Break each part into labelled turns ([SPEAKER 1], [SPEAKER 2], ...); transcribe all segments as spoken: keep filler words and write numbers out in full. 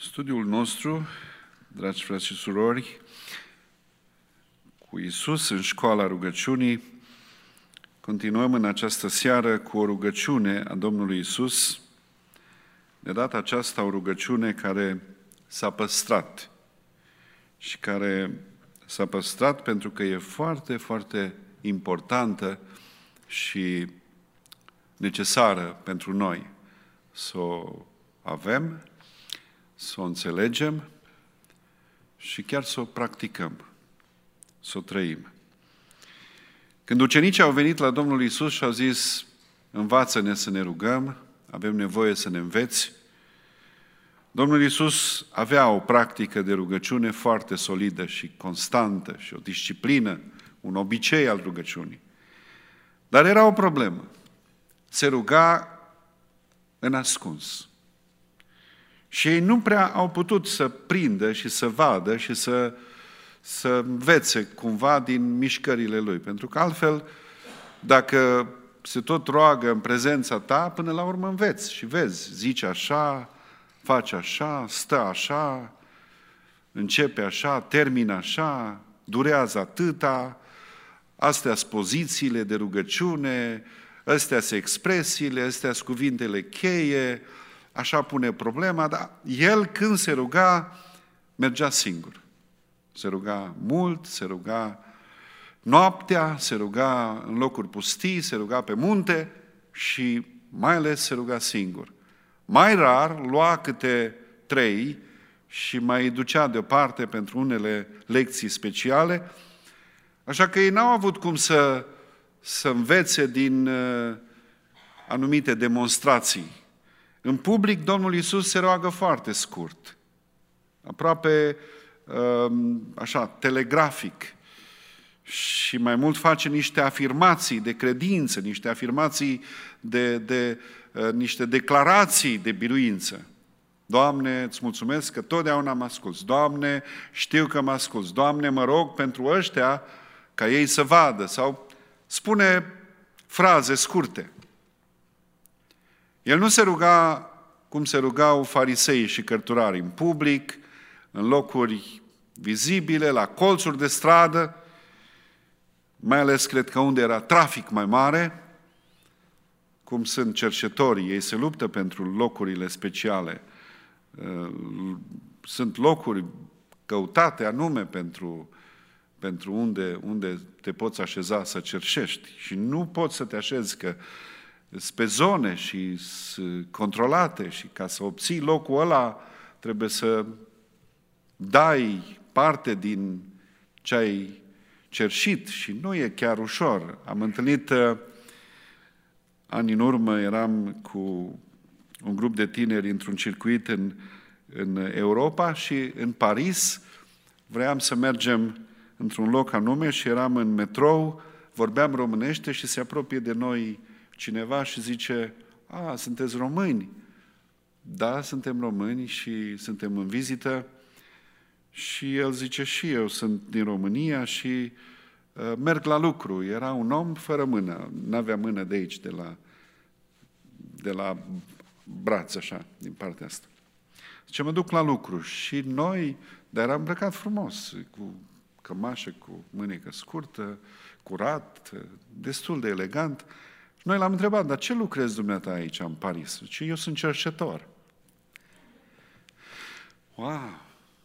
[SPEAKER 1] Studiul nostru, dragi frați și surori, cu Iisus în școala rugăciunii, continuăm în această seară cu o rugăciune a Domnului Iisus, de data aceasta o rugăciune care s-a păstrat și care s-a păstrat pentru că e foarte, foarte importantă și necesară pentru noi să o avem, să o înțelegem și chiar să o practicăm, să o trăim. Când ucenicii au venit la Domnul Iisus și au zis, învață-ne să ne rugăm, avem nevoie să ne înveți, Domnul Iisus avea o practică de rugăciune foarte solidă și constantă și o disciplină, un obicei al rugăciunii. Dar era o problemă. Se ruga în ascuns. Și ei nu prea au putut să prindă și să vadă și să, să învețe cumva din mișcările lui. Pentru că altfel, dacă se tot roagă în prezența ta, până la urmă înveți și vezi, zice așa, face așa, stă așa, începe așa, termină așa, durează atâta, astea sunt pozițiile de rugăciune, astea sunt expresiile, astea sunt cuvintele cheie, așa pune problema, dar el când se ruga, mergea singur. Se ruga mult, se ruga noaptea, se ruga în locuri pustii, se ruga pe munte și mai ales se ruga singur. Mai rar lua câte trei și mai ducea deoparte pentru unele lecții speciale, așa că ei n-au avut cum să, să învețe din uh, anumite demonstrații. În public, Domnul Iisus se roagă foarte scurt, aproape așa, telegrafic și mai mult face niște afirmații de credință, niște afirmații de, de niște declarații de biruință. Doamne, îți mulțumesc că totdeauna mă asculți. Doamne, știu că mă asculți. Doamne, mă rog pentru ăștia ca ei să vadă. Sau spune fraze scurte. El nu se ruga cum se rugau fariseii și cărturarii, în public, în locuri vizibile, la colțuri de stradă, mai ales cred că unde era trafic mai mare, cum sunt cercetorii, ei se luptă pentru locurile speciale. Sunt locuri căutate anume pentru, pentru unde, unde te poți așeza să cerșești și nu poți să te așezi că sunt pe zone și sunt controlate și ca să obții locul ăla trebuie să dai parte din ce ai cerșit și nu e chiar ușor. Am întâlnit ani în urmă, eram cu un grup de tineri într-un circuit în, în Europa și în Paris vreau să mergem într-un loc anume și eram în metrou, vorbeam românește și se apropie de noi cineva și zice, a, sunteți români? Da, suntem români și suntem în vizită. Și el zice, și eu sunt din România și uh, merg la lucru. Era un om fără mână, n-avea mână de aici, de la, de la braț, așa, din partea asta. Zice, mă duc la lucru și noi, dar era îmbrăcat frumos, cu cămașă, cu mânecă scurtă, curat, destul de elegant. Noi l-am întrebat, dar ce lucrezi dumneata aici în Paris? Zice, eu sunt cerșetor. Wow!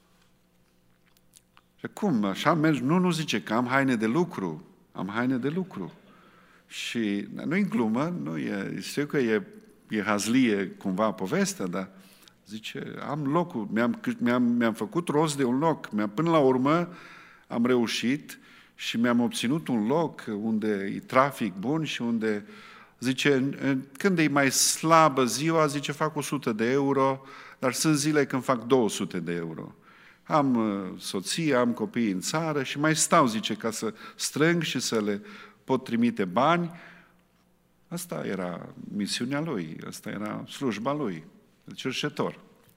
[SPEAKER 1] Și cum? Așa mergi? Nu, nu zice că am haine de lucru. Am haine de lucru. Și nu-i glumă, nu e, știu că e, e hazlie cumva povestea, dar zice, am locul, mi-am, mi-am, mi-am făcut rost de un loc. Mi-am, până la urmă am reușit și mi-am obținut un loc unde e trafic bun și unde, zice, când e mai slabă ziua, zice, fac o sută de euro, dar sunt zile când fac două sute de euro. Am soție, am copii în țară și mai stau, zice, ca să strâng și să le pot trimite bani. Asta era misiunea lui, asta era slujba lui, cerșetor.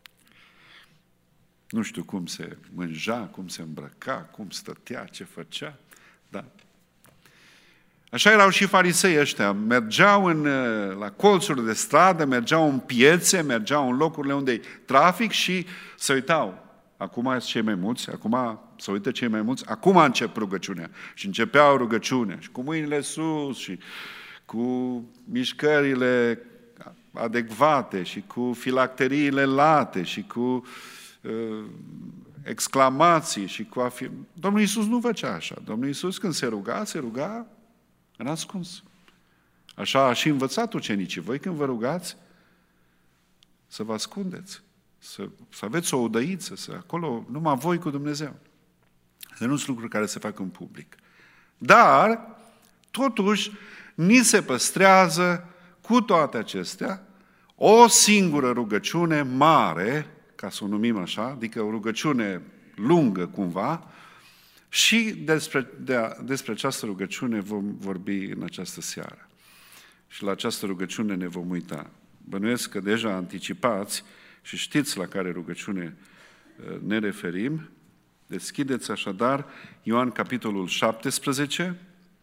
[SPEAKER 1] Nu știu cum se mânja, cum se îmbrăca, cum stătea, ce făcea, dar Așa erau și farisei ăștia. Mergeau în, la colțuri de stradă, mergeau în piețe, mergeau în locurile unde e trafic și se uitau. Acum sunt cei mai mulți, acum se uită cei mai mulți, acum încep rugăciunea. Și începeau rugăciunea și cu mâinile sus și cu mișcările adecvate și cu filacteriile late și cu uh, exclamații și cu afirm... Domnul Iisus nu făcea așa. Domnul Iisus când se ruga, se ruga în ascuns. Așa a și învățat ucenicii. Voi când vă rugați, să vă ascundeți, să, să aveți o odăiță, să acolo, numai voi cu Dumnezeu. Să nu sunt lucruri care se fac în public. Dar, totuși, ni se păstrează cu toate acestea o singură rugăciune mare, ca să o numim așa, adică o rugăciune lungă cumva, și despre, de, despre această rugăciune vom vorbi în această seară. Și la această rugăciune ne vom uita. Bănuiesc că deja anticipați și știți la care rugăciune ne referim. Deschideți așadar Ioan capitolul șaptesprezece.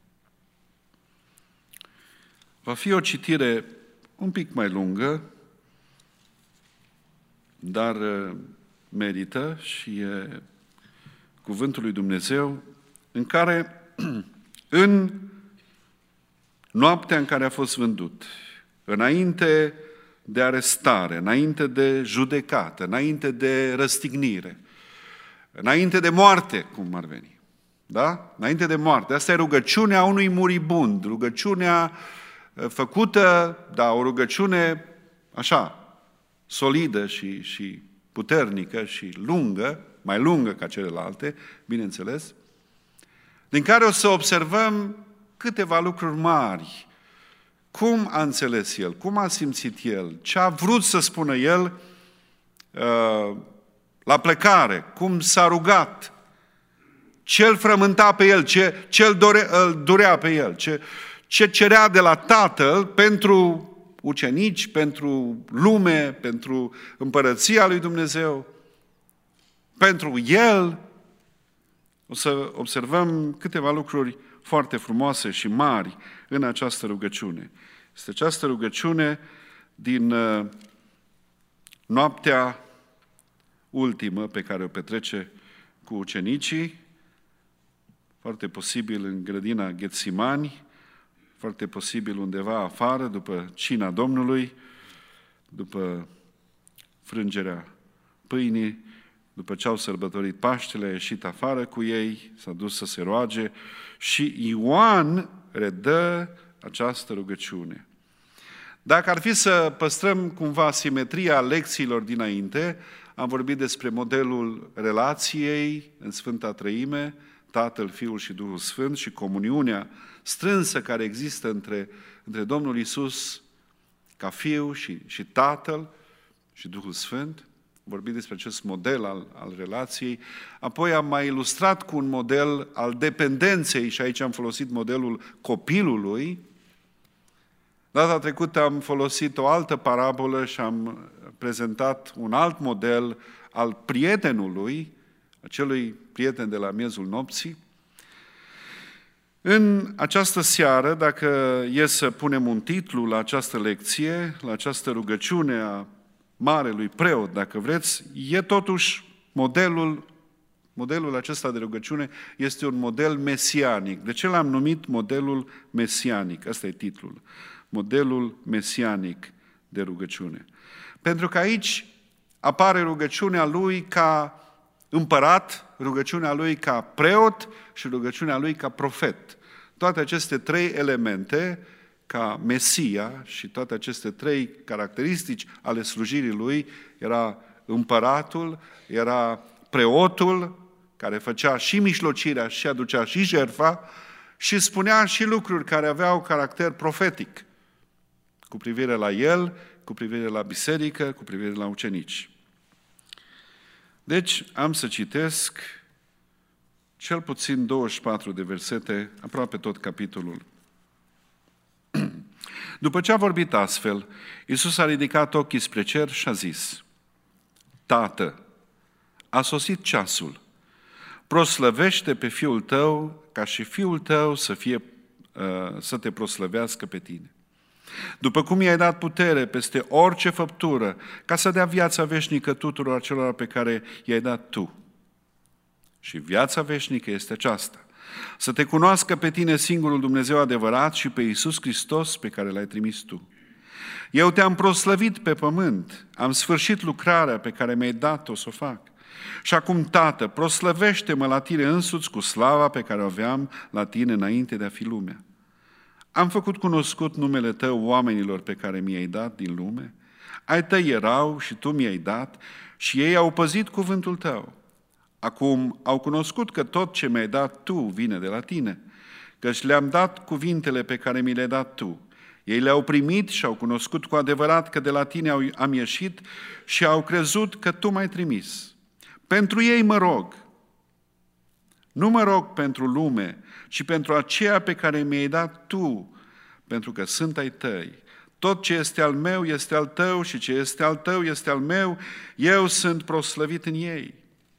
[SPEAKER 1] Va fi o citire un pic mai lungă, dar merită și e cuvântul lui Dumnezeu, în care, în noaptea în care a fost vândut, înainte de arestare, înainte de judecată, înainte de răstignire, înainte de moarte, cum ar veni, da? Înainte de moarte. Asta e rugăciunea unui muribund, rugăciunea făcută, da, o rugăciune așa, solidă și, și puternică și lungă, mai lungă ca celelalte, bineînțeles, din care o să observăm câteva lucruri mari. Cum a înțeles el, cum a simțit el, ce a vrut să spună el uh, la plecare, cum s-a rugat, ce îl frământa pe el, ce, ce îl, dore, îl durea pe el, ce, ce cerea de la Tatăl pentru ucenici, pentru lume, pentru împărăția lui Dumnezeu, pentru el. O să observăm câteva lucruri foarte frumoase și mari în această rugăciune. Este această rugăciune din uh, noaptea ultimă pe care o petrece cu ucenicii, foarte posibil în grădina Ghetsimani, foarte posibil undeva afară, după cina Domnului, după frângerea pâinii, după ce au sărbătorit Paștele, a ieșit afară cu ei, s-a dus să se roage și Ioan redă această rugăciune. Dacă ar fi să păstrăm cumva simetria lecțiilor dinainte, am vorbit despre modelul relației în Sfânta Treime, Tatăl, Fiul și Duhul Sfânt și comuniunea strânsă care există între, între Domnul Iisus ca Fiu și, și Tatăl și Duhul Sfânt. Vorbit despre acest model al, al relației. Apoi am mai ilustrat cu un model al dependenței și aici am folosit modelul copilului. Data trecută am folosit o altă parabolă și am prezentat un alt model al prietenului, acelui prieten de la miezul nopții. În această seară, dacă e să punem un titlu la această lecție, la această rugăciune a marelui preot, dacă vreți, e totuși modelul, modelul acesta de rugăciune este un model mesianic. De ce l-am numit modelul mesianic? Asta e titlul. Modelul mesianic de rugăciune. Pentru că aici apare rugăciunea lui ca împărat, rugăciunea lui ca preot și rugăciunea lui ca profet. Toate aceste trei elemente, ca Mesia și toate aceste trei caracteristici ale slujirii lui, era împăratul, era preotul, care făcea și mijlocirea și aducea și jertfa și spunea și lucruri care aveau caracter profetic cu privire la el, cu privire la biserică, cu privire la ucenici. Deci am să citesc cel puțin douăzeci și patru de versete, aproape tot capitolul. După ce a vorbit astfel, Iisus a ridicat ochii spre cer și a zis: Tată, a sosit ceasul, proslăvește pe Fiul Tău, ca și Fiul Tău să fie să te proslăvească pe tine. După cum i-ai dat putere peste orice făptură, ca să dea viața veșnică tuturor acelora pe care i-ai dat tu. Și viața veșnică este aceasta: să te cunoască pe tine singurul Dumnezeu adevărat și pe Iisus Hristos pe care l-ai trimis tu. Eu te-am proslăvit pe pământ, am sfârșit lucrarea pe care mi-ai dat-o să o fac. Și acum, Tată, proslăvește-mă la tine însuți cu slava pe care o aveam la tine înainte de a fi lumea. Am făcut cunoscut numele tău oamenilor pe care mi-ai dat din lume. Ai tăi erau și tu mi-ai dat și ei au păzit cuvântul tău. Acum au cunoscut că tot ce mi-ai dat tu vine de la tine, căci le-am dat cuvintele pe care mi le-ai dat tu. Ei le-au primit și au cunoscut cu adevărat că de la tine am ieșit și au crezut că tu m-ai trimis. Pentru ei mă rog. Nu mă rog pentru lume, ci pentru aceea pe care mi-ai dat tu, pentru că sunt ai tăi. Tot ce este al meu este al tău și ce este al tău este al meu. Eu sunt proslăvit în ei.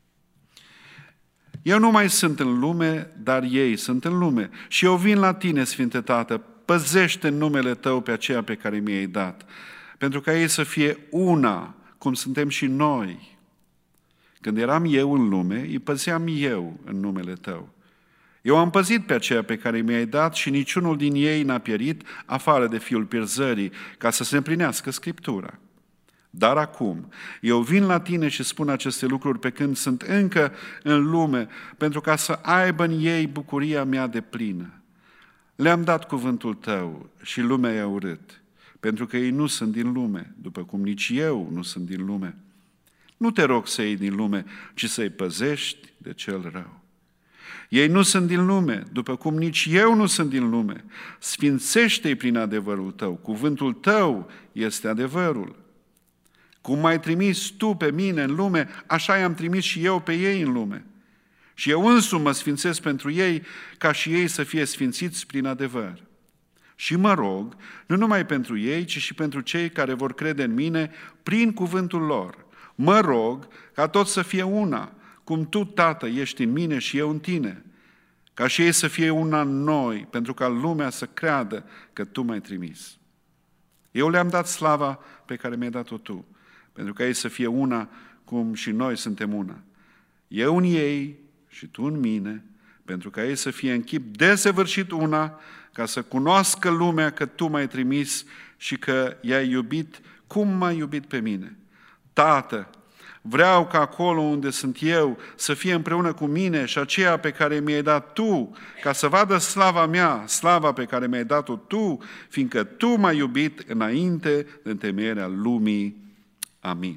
[SPEAKER 1] Eu nu mai sunt în lume, dar ei sunt în lume. Și eu vin la tine, Sfinte Tată, păzește în numele tău pe aceea pe care mi-ai dat, pentru ca ei să fie una, cum suntem și noi. Când eram eu în lume, îi păzeam eu în numele tău. Eu am păzit pe aceea pe care mi-ai dat și niciunul din ei n-a pierit, afară de fiul pierzării, ca să se împlinească Scriptura. Dar acum, eu vin la tine și spun aceste lucruri pe când sunt încă în lume, pentru ca să aibă în ei bucuria mea deplină. Le-am dat cuvântul tău și lumea i-a urât, pentru că ei nu sunt din lume, după cum nici eu nu sunt din lume. Nu te rog să iei din lume, ci să-i păzești de cel rău. Ei nu sunt din lume, după cum nici eu nu sunt din lume. Sfințește-i prin adevărul tău. Cuvântul tău este adevărul. Cum m-ai trimis tu pe mine în lume, așa i-am trimis și eu pe ei în lume. Și eu însumi mă sfințesc pentru ei, ca și ei să fie sfințiți prin adevăr. Și mă rog, nu numai pentru ei, ci și pentru cei care vor crede în mine prin cuvântul lor. Mă rog ca toți să fie una, cum tu, Tată, ești în mine și eu în tine, ca și ei să fie una în noi, pentru ca lumea să creadă că tu m-ai trimis. Eu le-am dat slava pe care mi-ai dat-o tu, pentru ca ei să fie una, cum și noi suntem una. Eu în ei și tu în mine, pentru ca ei să fie în chip desăvârșit una, ca să cunoască lumea că tu m-ai trimis și că i-ai iubit cum m-ai iubit pe mine. Tată, vreau ca acolo unde sunt eu să fie împreună cu mine și aceea pe care mi-ai dat tu, ca să vadă slava mea, slava pe care mi-ai dat-o tu, fiindcă tu m-ai iubit înainte de întemeierea lumii. Amin.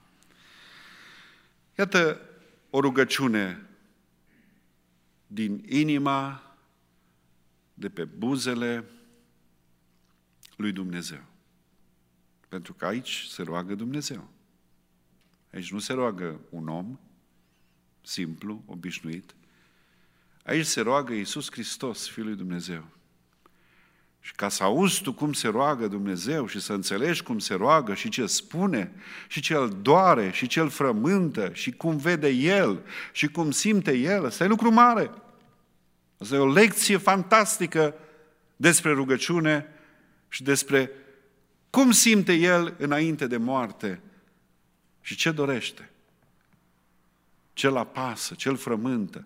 [SPEAKER 1] Iată o rugăciune din inima, de pe buzele lui Dumnezeu. Pentru că aici se roagă Dumnezeu. Aici nu se roagă un om simplu, obișnuit. Aici se roagă Iisus Hristos, Fiul lui Dumnezeu. Și ca să auzi tu cum se roagă Dumnezeu și să înțelegi cum se roagă și ce spune și ce îl doare și ce îl frământă și cum vede El și cum simte El, ăsta e lucru mare. Asta e o lecție fantastică despre rugăciune și despre cum simte El înainte de moarte și ce dorește, ce-l apasă, ce-l frământă,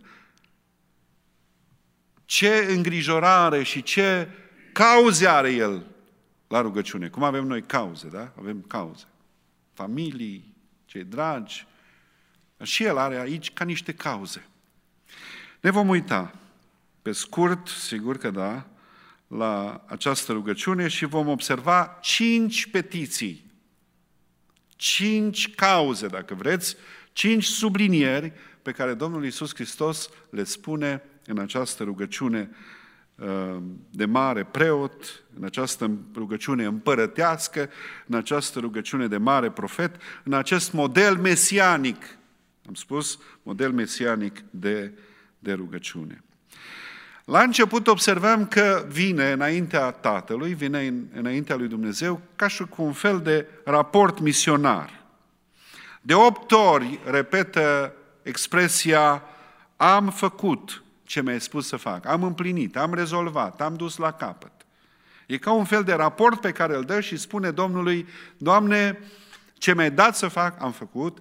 [SPEAKER 1] ce îngrijorare și ce cauze are El la rugăciune. Cum avem noi cauze, da? Avem cauze. Familii, cei dragi. Și El are aici ca niște cauze. Ne vom uita, pe scurt, sigur că da, la această rugăciune și vom observa cinci petiții. Cinci cauze, dacă vreți, cinci sublinieri pe care Domnul Iisus Hristos le spune în această rugăciune de mare preot, în această rugăciune împărătească, în această rugăciune de mare profet, în acest model mesianic, am spus, model mesianic de, de rugăciune. La început observăm că vine înaintea Tatălui, vine înaintea lui Dumnezeu ca și cu un fel de raport misionar. De opt ori repetă expresia am făcut ce mi-ai spus să fac. Am împlinit, am rezolvat, am dus la capăt. E ca un fel de raport pe care îl dă și spune Domnului, Doamne, ce mi-ai dat să fac, am făcut,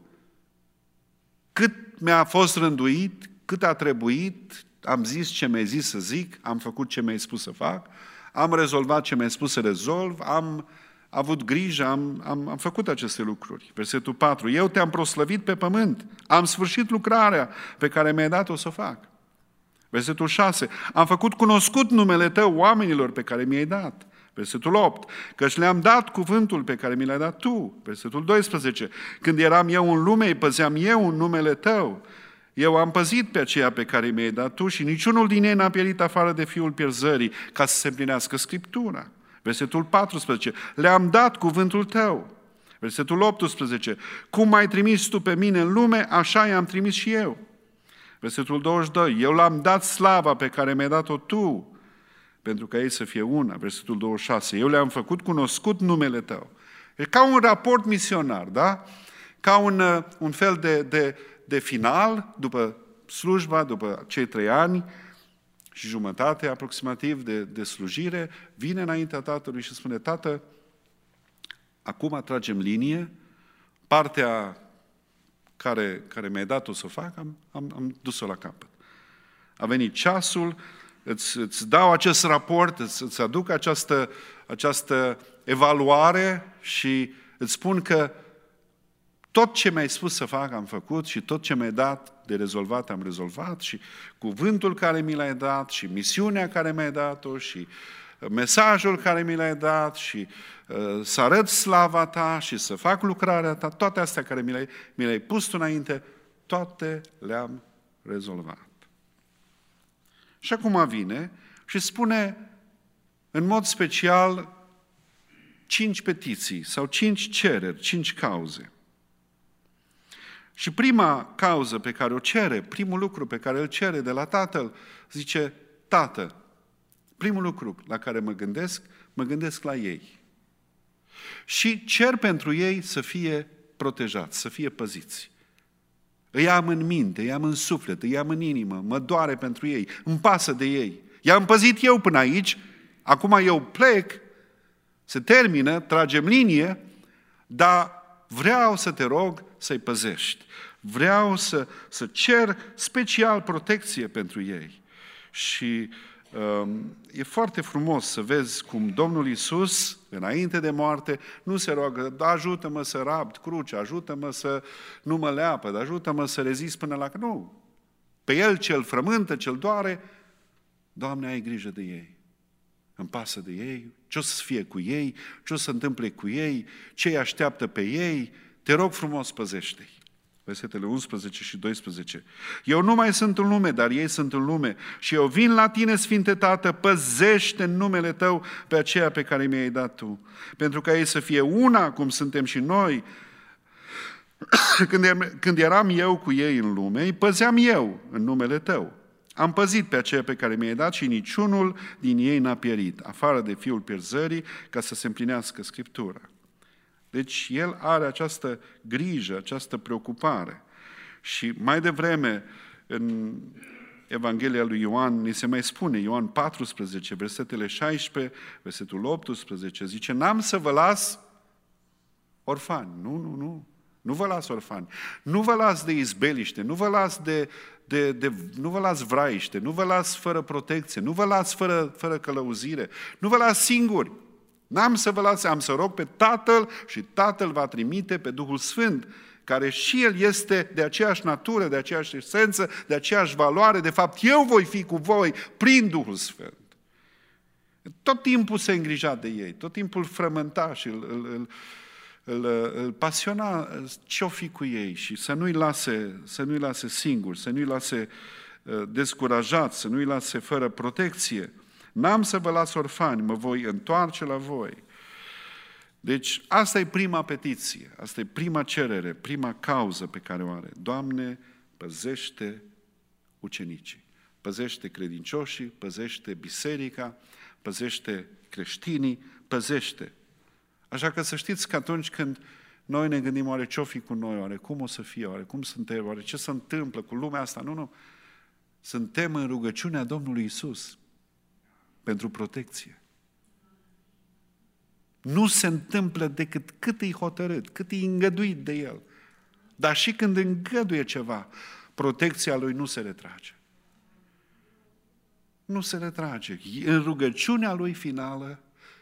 [SPEAKER 1] cât mi-a fost rânduit, cât a trebuit, am zis ce mi-ai zis să zic, am făcut ce mi-ai spus să fac, am rezolvat ce mi-ai spus să rezolv, am avut grijă, am, am, am făcut aceste lucruri. Versetul patru. Eu te-am proslăvit pe pământ, am sfârșit lucrarea pe care mi-ai dat-o să o fac. Versetul șase. Am făcut cunoscut numele tău oamenilor pe care mi-ai dat. Versetul opt. Căci le-am dat cuvântul pe care mi l-ai dat tu. Versetul doisprezece. Când eram eu în lume, îi păzeam eu în numele tău. Eu am păzit pe aceea pe care mi-ai dat tu și niciunul din ei n-a pierit afară de fiul pierzării, ca să se împlinească Scriptura. Versetul paisprezece. Le-am dat cuvântul tău. Versetul optsprezece. Cum m-ai trimis tu pe mine în lume, așa i-am trimis și eu. Versetul douăzeci și doi. Eu l-am dat slava pe care mi-ai dat-o tu, pentru ca ei să fie una. Versetul douăzeci și șase. Eu le-am făcut cunoscut numele tău. E ca un raport misionar, da? Ca un, un fel de, de, de final, după slujba, după cei trei ani și jumătate aproximativ de, de slujire, vine înaintea Tatălui și spune, Tată, acum tragem linie, partea care, care mi-ai dat-o să o fac, am, am, am dus-o la capăt. A venit ceasul, îți, îți dau acest raport, îți, îți aduc această, această evaluare și îți spun că tot ce mi-ai spus să fac am făcut și tot ce mi-ai dat de rezolvat am rezolvat și cuvântul care mi l-ai dat și misiunea care mi-ai dat-o și mesajul care mi l-ai dat și uh, să arăt slava ta și să fac lucrarea ta, toate astea care mi le-ai, mi le-ai pus tu înainte, toate le-am rezolvat. Și acum vine și spune în mod special cinci petiții sau cinci cereri, cinci cauze. Și prima cauză pe care o cere, primul lucru pe care îl cere de la Tatăl, zice, Tată, primul lucru la care mă gândesc, mă gândesc la ei. Și cer pentru ei să fie protejați, să fie păziți. Îi am în minte, îi am în suflet, îi am în inimă, mă doare pentru ei, îmi pasă de ei. I-am păzit eu până aici, acum eu plec, se termină, tragem linie, dar vreau să te rog să-i păzești. Vreau să, să cer special protecție pentru ei. Și um, e foarte frumos să vezi cum Domnul Iisus, înainte de moarte, nu se roagă, da, ajută-mă să rabd crucea, ajută-mă să nu mă leapă, ajută-mă să rezist până la... Nu! Pe El ce-L frământă, ce-L doare, Doamne, ai grijă de ei. Îmi pasă de ei, ce o să fie cu ei, ce o să se întâmple cu ei, ce îi așteaptă pe ei, te rog frumos, păzește-i. Versetele unsprezece și doisprezece. Eu nu mai sunt în lume, dar ei sunt în lume și eu vin la tine, Sfinte Tată, păzește în numele tău pe aceea pe care mi-ai dat tu, pentru ca ei să fie una, cum suntem și noi. Când eram eu cu ei în lume, îi păzeam eu în numele tău. Am păzit pe aceea pe care mi-ai dat și niciunul din ei n-a pierit, afară de fiul pierzării, ca să se împlinească Scriptura. Deci el are această grijă, această preocupare. Și mai devreme, în Evanghelia lui Ioan, ni se mai spune, Ioan paisprezece, versetele șaisprezece, versetul optsprezece, zice, n-am să vă las orfani. Nu, nu, nu. Nu vă las orfani. Nu vă las de izbeliște, nu vă las de... De, de, nu vă las vraiște, nu vă las fără protecție, nu vă las fără, fără călăuzire, nu vă las singuri. N-am să vă las, am să rog pe Tatăl și Tatăl va trimite pe Duhul Sfânt, care și El este de aceeași natură, de aceeași esență, de aceeași valoare. De fapt, eu voi fi cu voi prin Duhul Sfânt. Tot timpul se îngrija de ei, tot timpul frământa și îl, îl, îl Îl, îl pasiona ce-o fi cu ei și să nu-i lase, să nu-i lase singuri, să nu-i lase uh, descurajați, să nu-i lase fără protecție. N-am să vă las orfani, mă voi întoarce la voi. Deci asta e prima petiție, asta e prima cerere, prima cauză pe care o are. Doamne, păzește ucenicii, păzește credincioșii, păzește biserica, păzește creștinii, păzește. Așa că să știți că atunci când noi ne gândim, oare ce-o fi cu noi, oare cum o să fie, oare cum suntem, oare ce se întâmplă cu lumea asta, nu, nu. Suntem în rugăciunea Domnului Iisus pentru protecție. Nu se întâmplă decât cât e hotărât, cât e îngăduit de El. Dar și când îngăduie ceva, protecția Lui nu se retrage. Nu se retrage. În rugăciunea Lui finală,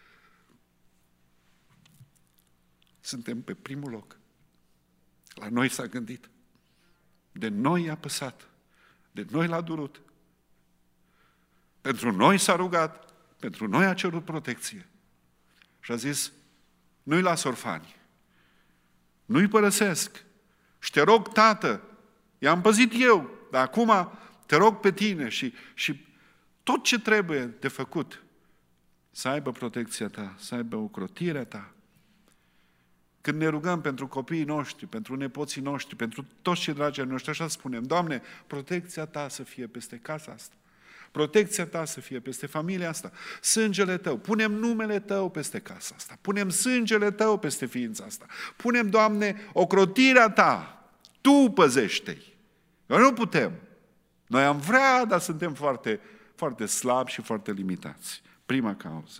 [SPEAKER 1] suntem pe primul loc. La noi s-a gândit. De noi i-a păsat. De noi l-a durut. Pentru noi s-a rugat. Pentru noi a cerut protecție. Și a zis, nu-i las orfani. Nu-i părăsesc. Și te rog, Tată, i-am păzit eu, dar acum te rog pe tine și, și tot ce trebuie de făcut, să aibă protecția ta, să aibă ocrotirea ta. Când ne rugăm pentru copiii noștri, pentru nepoții noștri, pentru toți cei dragi ai noștri, așa spunem, Doamne, protecția ta să fie peste casa asta. Protecția ta să fie peste familia asta. Sângele tău. Punem numele tău peste casa asta. Punem sângele tău peste ființa asta. Punem, Doamne, ocrotirea ta. Tu păzește-i. Noi nu putem. Noi am vrea, dar suntem foarte, foarte slabi și foarte limitați. Prima cauză.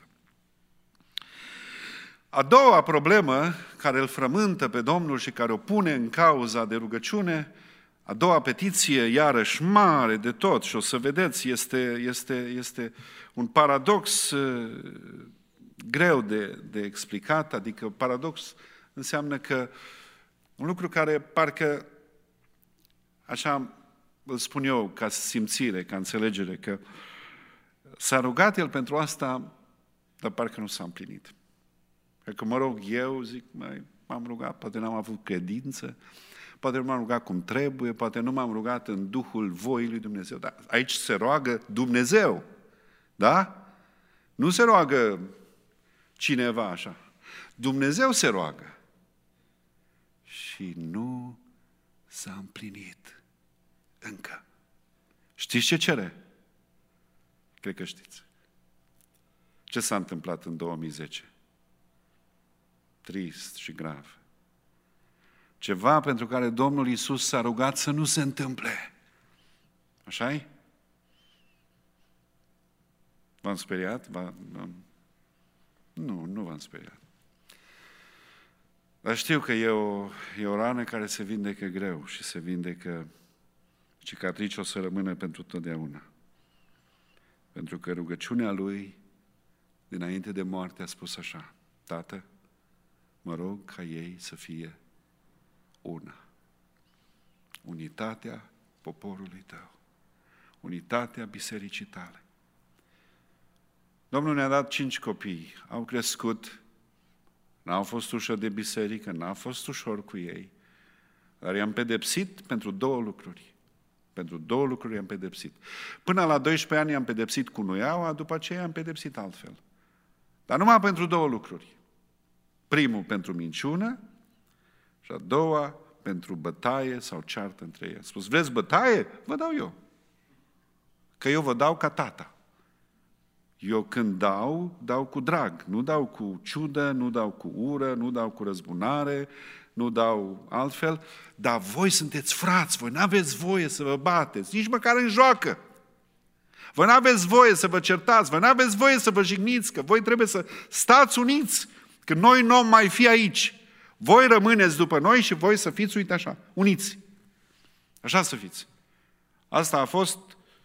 [SPEAKER 1] A doua problemă care îl frământă pe Domnul și care o pune în cauza de rugăciune, a doua petiție, iarăși mare de tot, și o să vedeți, este, este, este un paradox uh, greu de, de explicat, adică paradox înseamnă că un lucru care parcă, așa îl spun eu, ca simțire, ca înțelegere, că s-a rugat el pentru asta, dar parcă nu s-a împlinit. Că mă rog eu, zic, mai, m-am rugat, poate n-am avut credință, poate nu m-am rugat cum trebuie, poate nu m-am rugat în Duhul voii lui Dumnezeu. Dar aici se roagă Dumnezeu, da? Nu se roagă cineva așa. Dumnezeu se roagă. Și nu s-a împlinit încă. Știți ce cere? Cred că știți. Ce s-a întâmplat în două mii zece? Trist și grav. Ceva pentru care Domnul Iisus s-a rugat să nu se întâmple. Așa-i? V-am speriat? V-am... Nu, nu v-am speriat. Dar știu că e o, e o rană care se vindecă greu și se vindecă, cicatrici o să rămână pentru totdeauna. Pentru că rugăciunea lui, dinainte de moarte, a spus așa: Tată, mă rog ca ei să fie una. Unitatea poporului tău. Unitatea bisericii tale. Domnul ne-a dat cinci copii. Au crescut. N-au fost ușor de biserică, n-a fost ușor cu ei. Dar i-am pedepsit pentru două lucruri. Pentru două lucruri i-am pedepsit. Până la doisprezece ani i-am pedepsit cu nuiaua, după aceea i-am pedepsit altfel. Dar numai pentru două lucruri. Primul pentru minciună și a doua pentru bătaie sau ceartă între ei. A spus, vreți bătaie? Vă dau eu. Că eu vă dau ca tata. Eu când dau, dau cu drag. Nu dau cu ciudă, nu dau cu ură, nu dau cu răzbunare, nu dau altfel. Dar voi sunteți frați, voi n-aveți voie să vă bateți, nici măcar în joacă. Voi n-aveți voie să vă certați, voi n-aveți voie să vă jigniți, că voi trebuie să stați uniți, că noi nu vom mai fi aici. Voi rămâneți după noi și voi să fiți, uite așa, uniți. Așa să fiți. Asta a fost,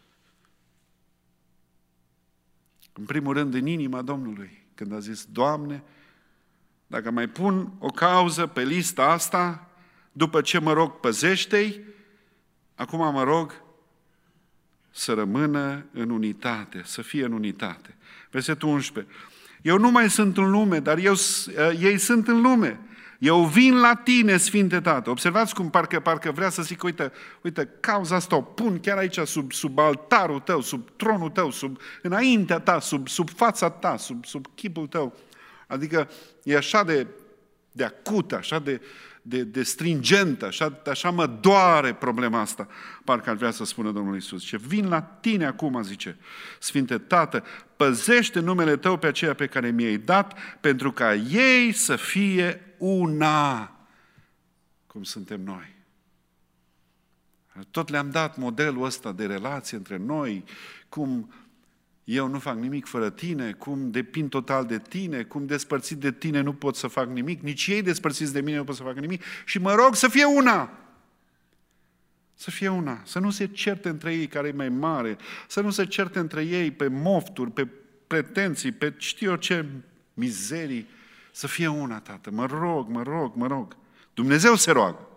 [SPEAKER 1] în primul rând, în inima Domnului, când a zis, Doamne, dacă mai pun o cauză pe lista asta, după ce mă rog, păzește-i, acum mă rog să rămână în unitate, să fie în unitate. Versetul unsprezece. Eu nu mai sunt în lume, dar eu, ei sunt în lume. Eu vin la tine, Sfinte Tată. Observați cum parcă, parcă vrea să zic, uite, uite, cauza asta o pun chiar aici, sub, sub altarul tău, sub tronul tău, sub înaintea ta, sub, sub fața ta, sub, sub chipul tău. Adică e așa de, de acută, așa de, de, de stringentă, așa, așa mă doare problema asta. Parcă ar vrea să spună Domnul Iisus. Ce vin la tine acum, zice, Sfinte Tată, păzește numele tău pe aceea pe care mi-ai dat, pentru ca ei să fie una, cum suntem noi. Tot le-am dat modelul ăsta de relație între noi, cum eu nu fac nimic fără tine, cum depind total de tine, cum despărțit de tine nu pot să fac nimic, nici ei despărțiți de mine nu pot să facă nimic și mă rog să fie una. Să fie una, să nu se certe între ei care e mai mare, să nu se certe între ei pe mofturi, pe pretenții, pe știu eu ce mizerii, să fie una, Tată, mă rog, mă rog, mă rog. Dumnezeu se roagă.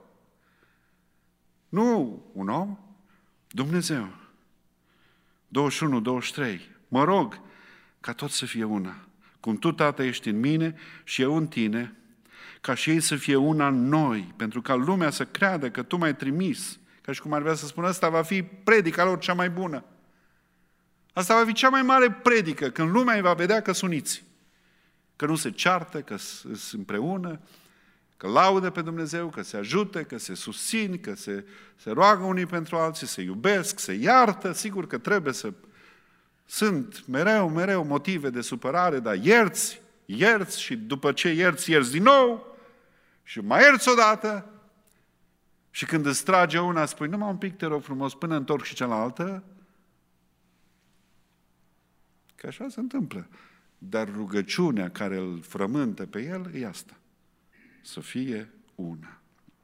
[SPEAKER 1] Nu un om, Dumnezeu. douăzeci și unu douăzeci și trei. Mă rog ca tot să fie una. Cum tu, Tată, ești în mine și eu în tine, ca și ei să fie una în noi, pentru ca lumea să creadă că tu m-ai trimis. Ca și cum ar vrea să spună, asta va fi predica lor cea mai bună. Asta va fi cea mai mare predică, când lumea îi va vedea că sunt uniți. Că nu se ceartă, că sunt împreună, că laudă pe Dumnezeu, că se ajută, că se susțin, că se, se roagă unii pentru alții, se iubesc, se iartă. Sigur că trebuie să... Sunt mereu, mereu motive de supărare, dar ierți, ierți și după ce ierți, ierți din nou și mai ierți odată. Și când îți trage una, spui, numai un pic, te rog frumos, până întorc și cealaltă. Că așa se întâmplă. Dar rugăciunea care îl frământă pe el e asta. Să fie una.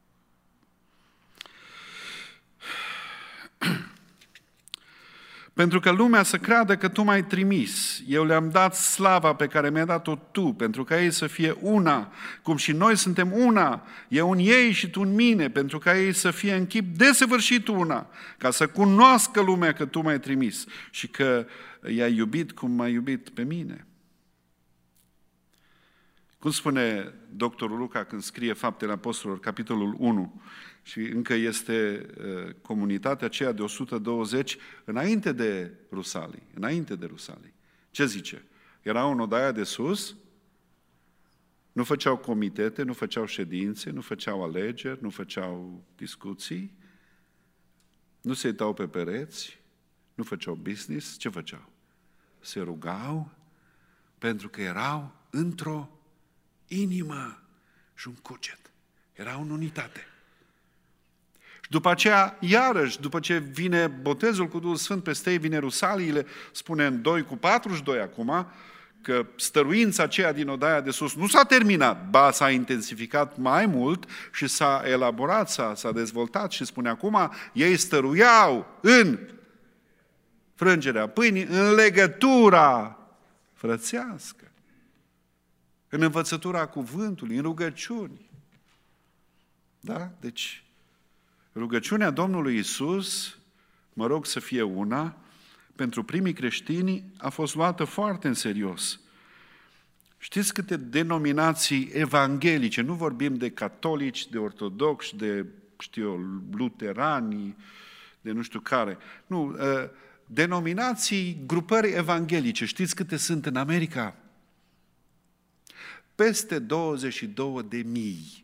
[SPEAKER 1] Pentru că lumea să creadă că tu m-ai trimis, eu le-am dat slava pe care mi-ai dat-o tu, pentru ca ei să fie una, cum și noi suntem una, eu în ei și tu în mine, pentru ca ei să fie în chip desăvârșit una, ca să cunoască lumea că tu m-ai trimis și că i-ai iubit cum m-ai iubit pe mine. Cum spune doctorul Luca când scrie Faptele Apostolilor, capitolul unu, și încă este uh, comunitatea aceea de o sută douăzeci înainte de Rusalii, înainte de Rusalii. Ce zice? Erau în odaia de sus, nu făceau comitete, nu făceau ședințe, nu făceau alegeri, nu făceau discuții, nu se uitau pe pereți, nu făceau business. Ce făceau? Se rugau pentru că erau într-o inimă și un cuget. Erau în unitate. Și după aceea, iarăși, după ce vine botezul cu Duhul Sfânt peste ei, vine Rusaliile, spune în doi cu patruzeci și doi acum, că stăruința aceea din odaia de sus nu s-a terminat, ba s-a intensificat mai mult și s-a elaborat, s-a, s-a dezvoltat și spune acum, ei stăruiau în frângerea pâinii, în legătura frățească, în învățătura cuvântului, în rugăciuni. Da? Deci, rugăciunea Domnului Iisus, mă rog să fie una, pentru primii creștini a fost luată foarte în serios. Știți câte denominații evanghelice, nu vorbim de catolici, de ortodoxi, de, știu eu, luterani, de nu știu care. Nu, denominații, grupări evanghelice, știți câte sunt în America? Peste douăzeci și două de mii.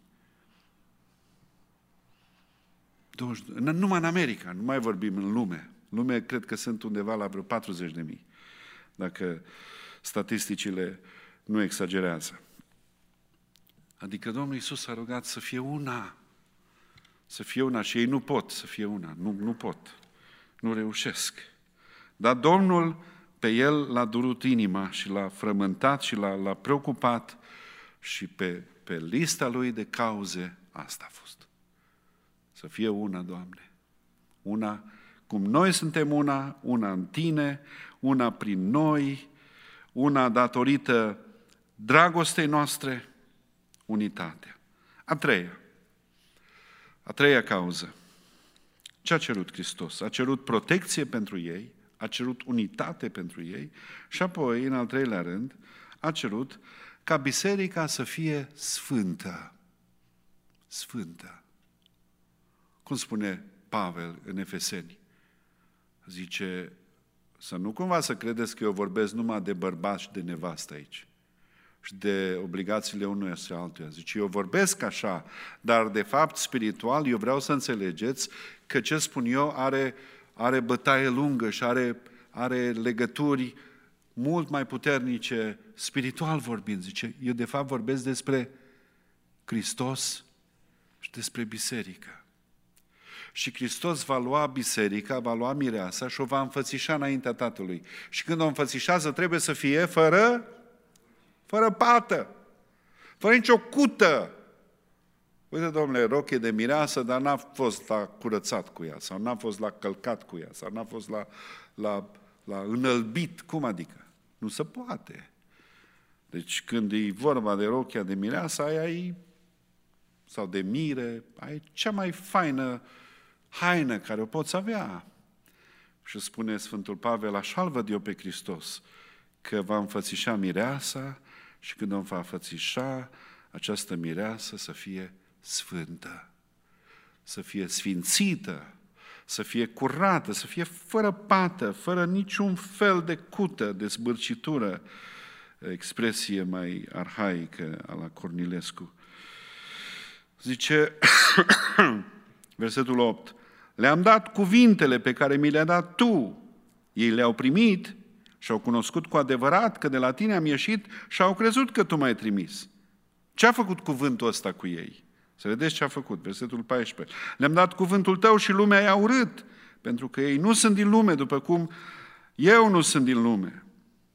[SPEAKER 1] Numai în America, nu mai vorbim în lume. În lume cred că sunt undeva la vreo patruzeci de mii, dacă statisticile nu exagerează. Adică Domnul Iisus a rugat să fie una, să fie una și ei nu pot să fie una, nu, nu pot, nu reușesc. Dar Domnul pe el l-a durut inima și l-a frământat și l-a, l-a preocupat și pe, pe lista lui de cauze asta a fost. Să fie una, Doamne, una cum noi suntem una, una în Tine, una prin noi, una datorită dragostei noastre, unitatea. A treia, a treia cauză. Ce a cerut Hristos? A cerut protecție pentru ei, a cerut unitate pentru ei și apoi, în al treilea rând, a cerut ca biserica să fie sfântă. Sfântă. Cum spune Pavel în Efeseni? Zice, să nu cumva să credeți că eu vorbesc numai de bărbați și de nevastă aici și de obligațiile unuia și altuia. Zice, eu vorbesc așa, dar de fapt spiritual eu vreau să înțelegeți că ce spun eu are, are bătaie lungă și are, are legături mult mai puternice spiritual vorbind. Zice, eu de fapt vorbesc despre Hristos și despre biserică. Și Hristos va lua biserica, va lua mireasa și o va înfățișa înaintea Tatălui. Și când o înfățișează, trebuie să fie fără, fără pată, fără nicio cută. Uite, domnule, rochie de mireasă, dar n-a fost la curățat cu ea, sau n-a fost la călcat cu ea, sau n-a fost la, la, la înălbit. Cum adică? Nu se poate. Deci când e vorba de rochia de mireasă, aia e, sau de mire, aia e cea mai faină haină care o poți avea. Și spune Sfântul Pavel, așa-l văd eu pe Hristos, că va înfățișa mireasa și când o va înfățișa, această mireasă să fie sfântă, să fie sfințită, să fie curată, să fie fără pată, fără niciun fel de cută, de zbârcitură, expresie mai arhaică a la Cornilescu. Zice, versetul opt, le-am dat cuvintele pe care mi le-ai dat tu, ei le-au primit și au cunoscut cu adevărat că de la tine am ieșit și au crezut că tu m-ai trimis. Ce a făcut cuvântul ăsta cu ei? Să vedeți ce a făcut, versetul paisprezece. Le-am dat cuvântul tău și lumea i-a urât, pentru că ei nu sunt din lume, după cum eu nu sunt din lume.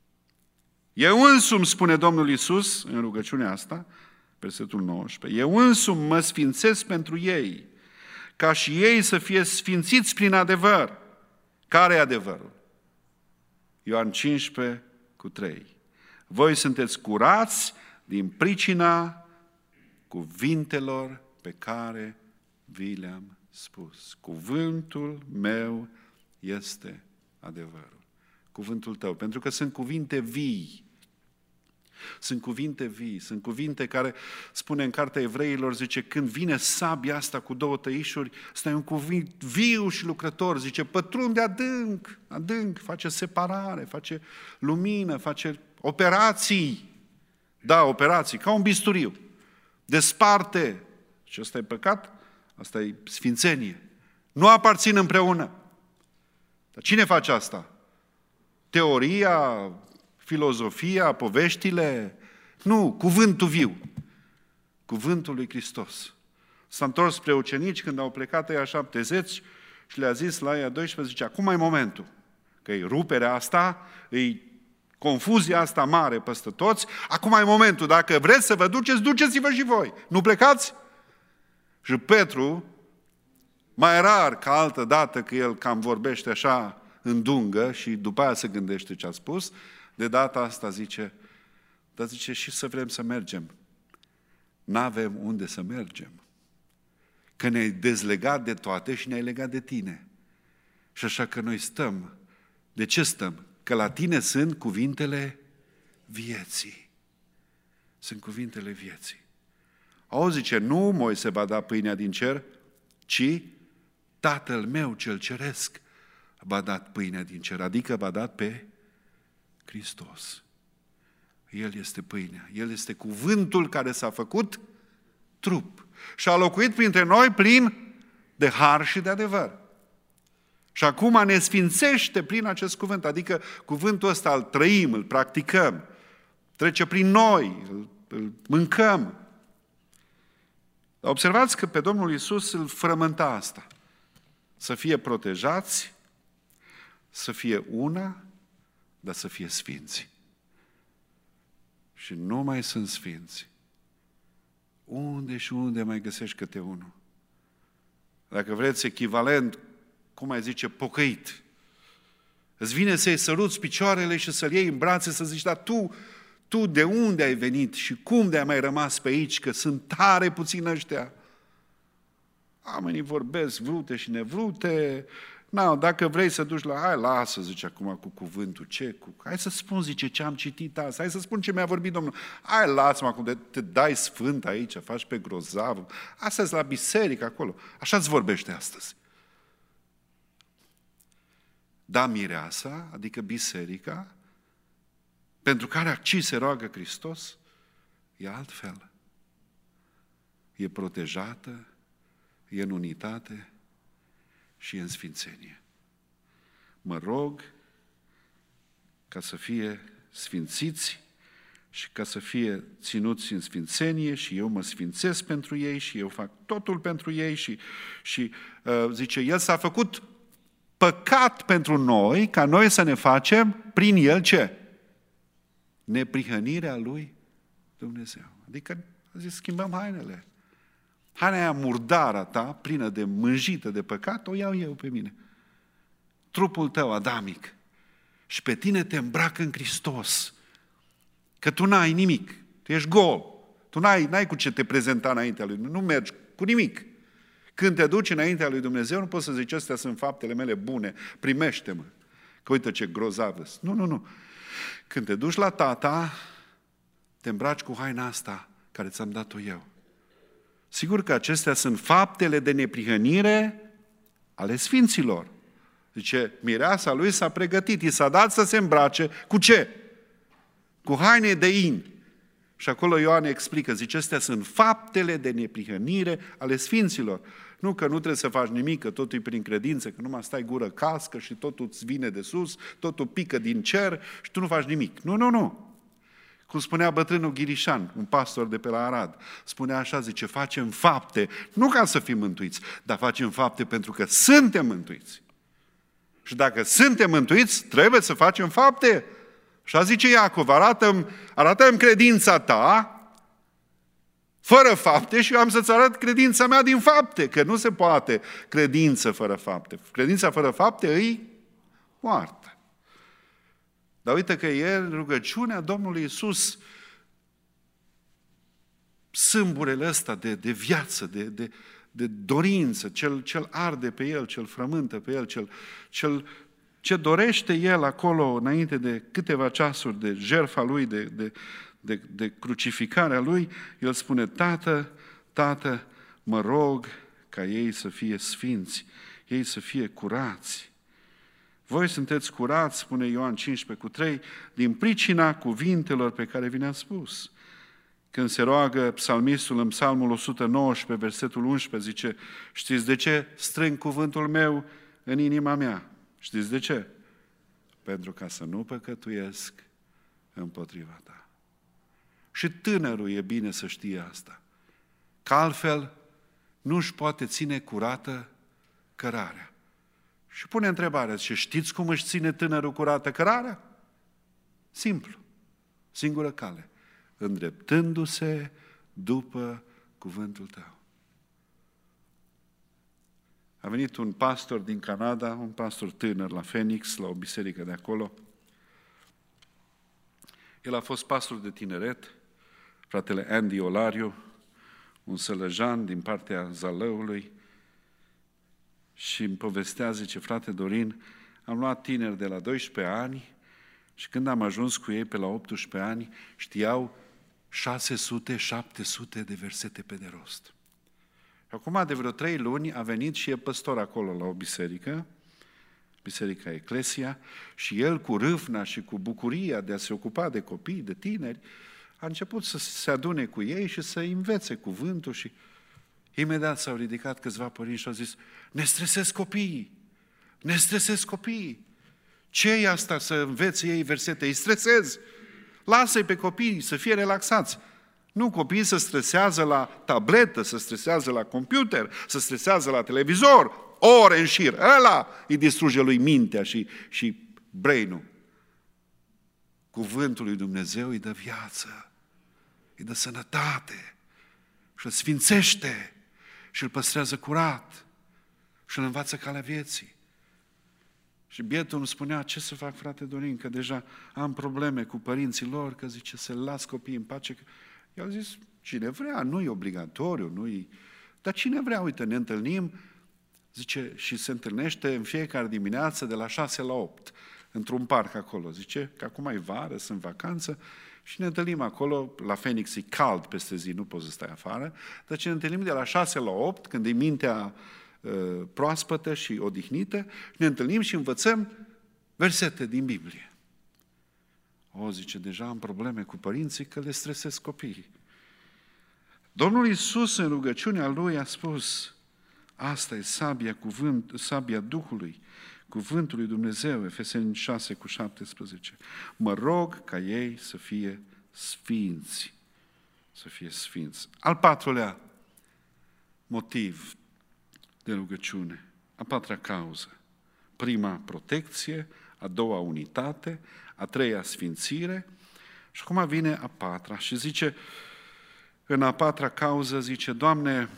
[SPEAKER 1] Eu însumi, spune Domnul Iisus în rugăciunea asta, versetul nouăsprezece, eu însumi mă sfințesc pentru ei, ca și ei să fie sfințiți prin adevăr. Care e adevărul? Ioan cincisprezece cu trei. Voi sunteți curați din pricina cuvintelor pe care vi le-am spus. Cuvântul meu este adevărul. Cuvântul tău, pentru că sunt cuvinte vii. Sunt cuvinte vii, sunt cuvinte care, spune în Cartea Evreilor, zice, când vine sabia asta cu două tăișuri, ăsta e un cuvânt viu și lucrător, zice, pătrunde adânc, adânc, face separare, face lumină, face operații. Da, operații, ca un bisturiu. Desparte. Și ăsta e păcat, asta e sfințenie. Nu aparțin împreună. Dar cine face asta? Teoria, filozofia, poveștile? Nu, cuvântul viu. Cuvântul lui Hristos. S-a întors spre ucenici când au plecat ăia șaptezeci și le-a zis la ăia doisprezece, zice, acum e momentul. Că e ruperea asta, e confuzia asta mare peste toți, acum e momentul. Dacă vreți să vă duceți, duceți-vă și voi. Nu plecați? Și Petru, mai rar ca altă dată că el cam vorbește așa în dungă și după aia se gândește ce a spus, de data asta zice, dar zice și să vrem să mergem. N-avem unde să mergem. Că ne-ai dezlegat de toate și ne-ai legat de tine. Și așa că noi stăm. De ce stăm? Că la tine sunt cuvintele vieții. Sunt cuvintele vieții. Auzi, zice, nu Moise va da pâinea din cer, ci Tatăl meu cel ceresc v-a dat pâinea din cer, adică v-a dat pe Hristos. El este pâinea, El este cuvântul care s-a făcut trup și a locuit printre noi plin de har și de adevăr. Și acum ne sfințește prin acest cuvânt, adică cuvântul ăsta îl trăim, îl practicăm, trece prin noi, îl, îl mâncăm. Observați că pe Domnul Iisus îl frământa asta. Să fie protejați, să fie una, dar să fie sfinți. Și nu mai sunt sfinți. Unde și unde mai găsești câte unul? Dacă vreți echivalent, cum mai zice, pocăit. Îți vine să-i săruți picioarele și să-l iei în brațe, să zici, dar tu, tu de unde ai venit și cum de ai mai rămas pe aici, că sunt tare puțini ăștia? Oamenii vorbesc vrute și nevrute. Na, dacă vrei să duci la... Hai, lasă, zice acum cu cuvântul, ce? Cu... Hai să spun, zice, ce am citit azi. Hai să spun ce mi-a vorbit Domnul. Hai, lasă-mă acum, de te dai sfânt aici, faci pe grozav. Astăzi la biserică acolo. Așa-ți vorbește astăzi. Da, mireasa, adică biserica, pentru care acci se roagă Hristos, e altfel. E protejată, e în unitate și e în sfințenie. Mă rog ca să fie sfințiți și ca să fie ținuți în sfințenie și eu mă sfințesc pentru ei și eu fac totul pentru ei și, și uh, zice, El s-a făcut păcat pentru noi, ca noi să ne facem prin El ce? Neprihănirea Lui Dumnezeu. Adică, a zis, schimbăm hainele. Haina aia murdară ta, plină de mânjită de păcat, o iau eu pe mine. Trupul tău adamic. Și pe tine te îmbracă în Hristos. Că tu n-ai nimic. Tu ești gol. Tu n-ai, n-ai cu ce te prezenta înaintea Lui. Nu mergi cu nimic. Când te duci înaintea Lui Dumnezeu, nu poți să zici, astea sunt faptele mele bune, primește-mă. Că uite ce grozavă. Nu, nu, nu. Când te duci la Tata, te îmbraci cu haina asta care ți-am dat-o eu. Sigur că acestea sunt faptele de neprihănire ale sfinților. Zice, mireasa lui s-a pregătit, i s-a dat să se îmbrace cu ce? Cu haine de in. Și acolo Ioan explică, zice, astea sunt faptele de neprihănire ale sfinților. Nu că nu trebuie să faci nimic, că totul e prin credință, că numai stai gură cască și totul îți vine de sus, totul pică din cer și tu nu faci nimic. Nu, nu, nu. Cum spunea bătrânul Ghirișan, un pastor de pe la Arad, spunea așa, zice, facem fapte, nu ca să fim mântuiți, dar facem fapte pentru că suntem mântuiți. Și dacă suntem mântuiți, trebuie să facem fapte. Și a zice Iacov, arată-mi, arată-mi credința ta, fără fapte, și eu am să-ți arăt credința mea din fapte, că nu se poate credință fără fapte. Credința fără fapte îi moartă. Dar uite că ieri rugăciunea Domnului Iisus, sâmburele ăsta de, de viață, de, de, de dorință, cel, cel arde pe El, cel frământă pe El, cel, cel, ce dorește El acolo înainte de câteva ceasuri de jertfa Lui, de, de, de, de crucificarea Lui, El spune, Tată, Tată, mă rog ca ei să fie sfinți, ei să fie curați. Voi sunteți curați, spune Ioan cincisprezece cu trei, din pricina cuvintelor pe care vi le-am spus. Când se roagă psalmistul în Psalmul o sută nouăsprezece, versetul unsprezece, zice, știți de ce strâng cuvântul meu în inima mea? Știți de ce? Pentru ca să nu păcătuiesc împotriva ta. Și tânărul e bine să știe asta. Că altfel nu își poate ține curată cărarea. Și pune întrebarea, și știți cum își ține tânărul curată cărarea? Simplu, singură cale, îndreptându-se după cuvântul tău. A venit un pastor din Canada, un pastor tânăr la Phoenix, la o biserică de acolo. El a fost pastor de tineret, fratele Andy Olariu, un sălăjan din partea Zalăului, și îmi povestea, zice, frate Dorin, am luat tineri de la doisprezece ani și când am ajuns cu ei pe la optsprezece ani, știau șase sute șapte sute de versete pe de rost. Acum, de vreo trei luni, a venit și e păstor acolo la o biserică, Biserica Eclesia, și el cu râvna și cu bucuria de a se ocupa de copii, de tineri, a început să se adune cu ei și să învețe cuvântul și imediat s-au ridicat câțiva părinți și au zis, ne stresez copiii, ne stresez copiii. Ce e asta să învețe ei versete? Îi stresez. Lasă-i pe copii să fie relaxați. Nu, copiii se stresează la tabletă, se stresează la computer, se stresează la televizor, ore în șir. Ăla îi distruge lui mintea și, și brain-ul. Cuvântul lui Dumnezeu îi dă viață, îi dă sănătate și îl sfințește și îl păstrează curat și îl învață calea vieții. Și bietul îmi spunea, ce să fac, frate Dorin, că deja am probleme cu părinții lor, că zice să las copiii în pace. Eu am zis, cine vrea, nu e obligatoriu, nu e... Dar cine vrea, uite, ne întâlnim, zice, și se întâlnește în fiecare dimineață de la șase la opt, într-un parc acolo. Zice, că acum e vară, sunt vacanță, și ne întâlnim acolo, la Phoenix e cald peste zi, nu poți să stai afară, deci ne întâlnim de la șase la opt, când e mintea uh, proaspătă și odihnită, ne întâlnim și învățăm versete din Biblie. O, zice, deja am probleme cu părinții că le stresez copiii. Domnul Iisus în rugăciunea Lui a spus, asta e sabia, cuvânt, sabia Duhului, cuvântul lui Dumnezeu, Efeseni șase cu șaptesprezece. Mă rog ca ei să fie sfinți. Să fie sfinți. Al patrulea motiv de rugăciune. A patra cauză. Prima, protecție. A doua, unitate. A treia, sfințire. Și acum vine a patra și zice, în a patra cauză, zice, Doamne,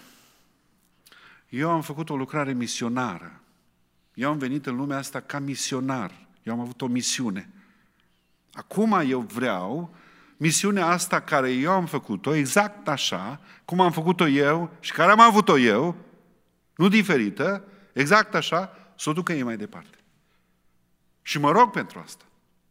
[SPEAKER 1] eu am făcut o lucrare misionară. Eu am venit în lumea asta ca misionar. Eu am avut o misiune. Acum eu vreau misiunea asta care eu am făcut-o, exact așa, cum am făcut-o eu și care am avut-o eu, nu diferită, exact așa, să o ducă ei mai departe. Și mă rog pentru asta.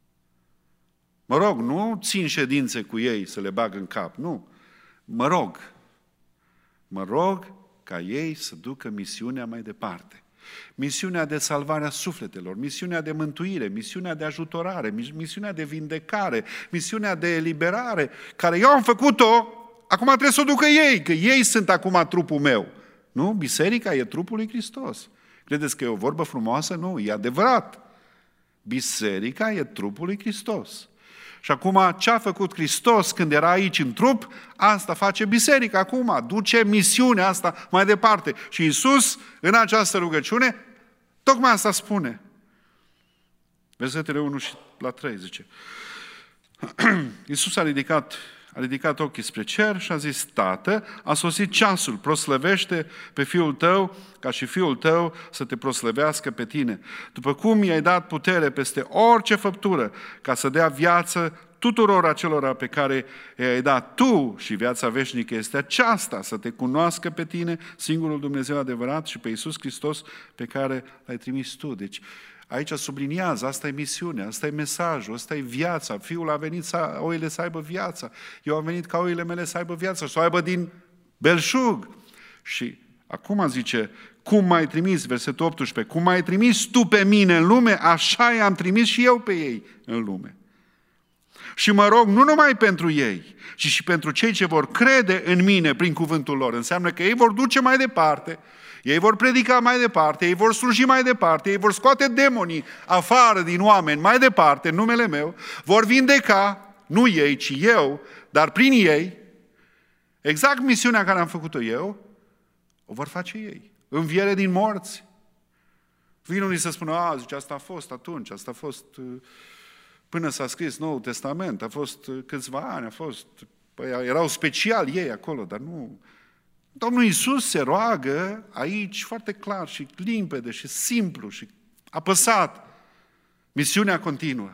[SPEAKER 1] Mă rog, nu țin ședințe cu ei să le bag în cap, nu. Mă rog. Mă rog ca ei să ducă misiunea mai departe. Misiunea de salvare a sufletelor, misiunea de mântuire, misiunea de ajutorare, misiunea de vindecare, misiunea de eliberare, care eu am făcut-o, acum trebuie să o ducă ei, că ei sunt acum trupul meu. Nu? Biserica e trupul lui Hristos. Credeți că e o vorbă frumoasă? Nu, e adevărat. Biserica e trupul lui Hristos. Și acum ce a făcut Hristos când era aici în trup, asta face biserica acum, duce misiunea asta mai departe. Și Iisus, în această rugăciune, tocmai asta spune. Versetele unu și la trei zice. Iisus a ridicat, a ridicat ochii spre cer și a zis, Tată, a sosit ceasul, proslăvește pe Fiul tău, ca și Fiul tău să te proslăvească pe tine. După cum i-ai dat putere peste orice făptură, ca să dea viață tuturor acelora pe care i-ai dat tu, și viața veșnică este aceasta, să te cunoască pe tine, singurul Dumnezeu adevărat, și pe Iisus Hristos pe care l-ai trimis tu. Deci aici subliniază, asta e misiunea, asta e mesajul, asta e viața. Fiul a venit să oile să aibă viața. Eu am venit ca oile mele să aibă viața, să o aibă din belșug. Și acum zice, cum m-ai trimis, versetul optsprezece, cum m-ai trimis tu pe mine în lume, așa i-am trimis și eu pe ei în lume. Și mă rog nu numai pentru ei, ci și pentru cei ce vor crede în mine prin cuvântul lor. Înseamnă că ei vor duce mai departe, ei vor predica mai departe, ei vor sluji mai departe, ei vor scoate demonii afară din oameni mai departe, în numele meu, vor vindeca, nu ei, ci eu, dar prin ei, exact misiunea care am făcut-o eu, o vor face ei. Înviere din morți. Vin unii să spună, a, zice, asta a fost atunci, asta a fost până s-a scris Noul Testament, a fost câțiva ani, a fost, păi, erau special ei acolo, dar nu. Domnul Iisus se roagă aici foarte clar și limpede și simplu și apăsat. Misiunea continuă.